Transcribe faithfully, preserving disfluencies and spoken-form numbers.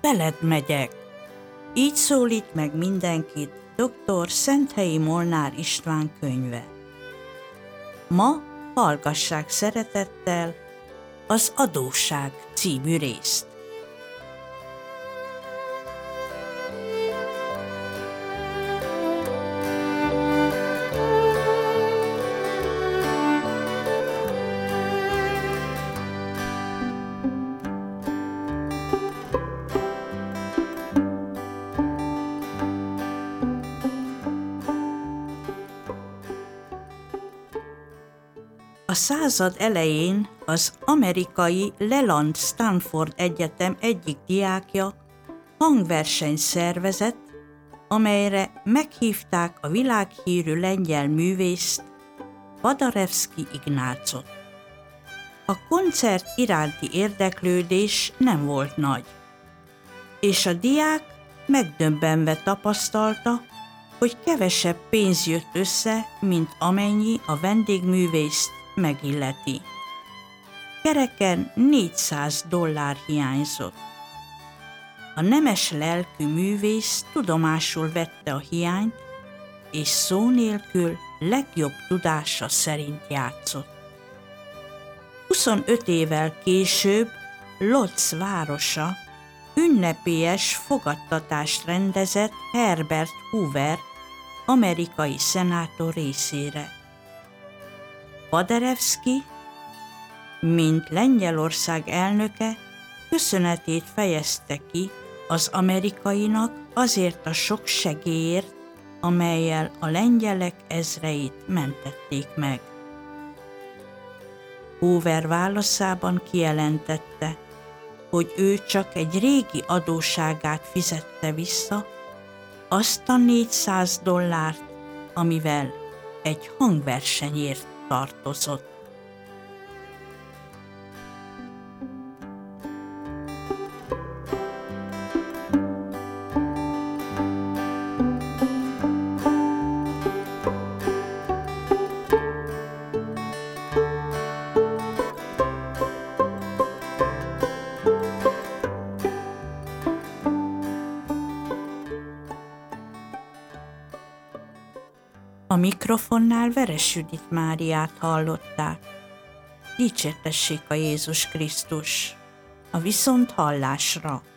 veled megyek. Így szólít meg mindenkit dr. Szenthelyi Molnár István könyve. Ma hallgassák szeretettel az Adósság című részt. A század elején az amerikai Leland Stanford Egyetem egyik diákja hangversenyt szervezett, amelyre meghívták a világhírű lengyel művészt, Paderewski Ignácot. A koncert iránti érdeklődés nem volt nagy, és a diák megdöbbenve tapasztalta, hogy kevesebb pénz jött össze, mint amennyi a vendégművészt megilleti. Kereken négyszáz dollár hiányzott. A nemes lelkű művész tudomásul vette a hiányt, és szó nélkül legjobb tudása szerint játszott. huszonöt évvel később Lodz városa ünnepélyes fogadtatást rendezett Herbert Hoover amerikai szenátor részére. Paderewski, mint Lengyelország elnöke, köszönetét fejezte ki az amerikainak azért a sok segélyért, amellyel a lengyelek ezreit mentették meg. Hoover válaszában kijelentette, hogy ő csak egy régi adósságát fizette vissza, azt a négyszáz dollárt, amivel egy hangversenyért tartozott. A mikrofonnál Veres Judit Máriát hallották. Dicsértessék a Jézus Krisztus! A viszonthallásra!